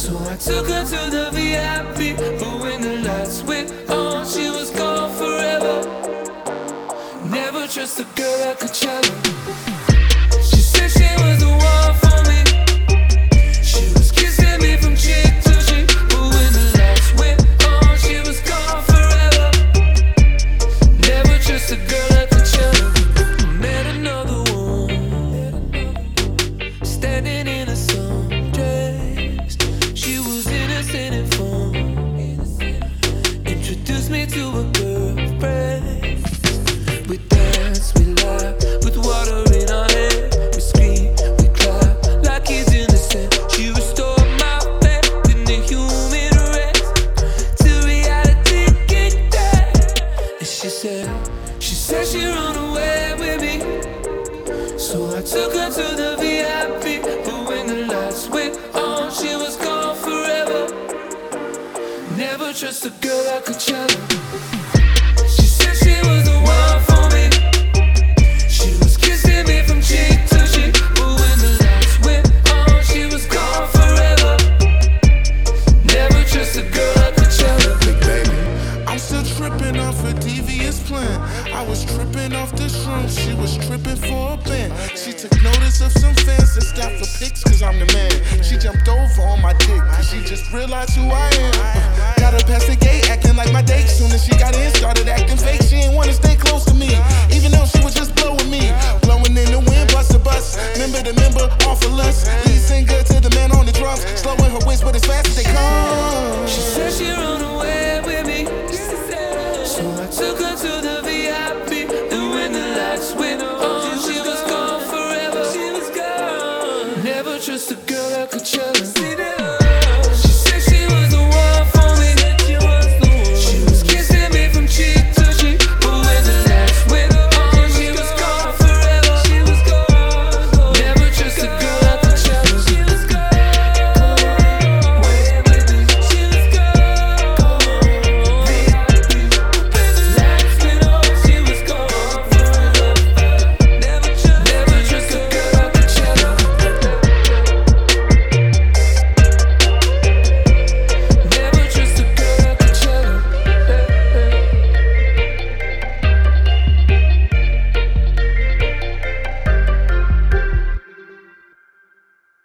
So I took her to the VIP, but when the lights went on, she was gone forever. Never trust a girl at Coachella. She said she was the one for me. She was kissing me from cheek to cheek, but when the lights went on, she was gone forever. Never trust a girl at Coachella. I met another one, standing in a sundress. She was innocent and fun. Introduced me to a girlfriend. We danced, we laughed, with water in our hair. We screamed, we clapped, like kids innocent. She restored my faith in the human race, till reality kicked in. And she said she'd run away with me. So I took her to the VIP, but when the lights went on, she was gone forever. Never trust a girl at Coachella. She said she was the one for me. She was kissing me from cheek to cheek, but when the lights went on, she was gone forever. Never trust a girl at Coachella. Big baby, I'm still tripping off a devious plan. I was tripping off the shrooms, she was tripping for a band. She took notice of some fans that stopped for pics, cause I'm the man. She jumped over on my dick, cause she just realized who I am. Got her past the gate, acting like my date. Soon as she got in, started acting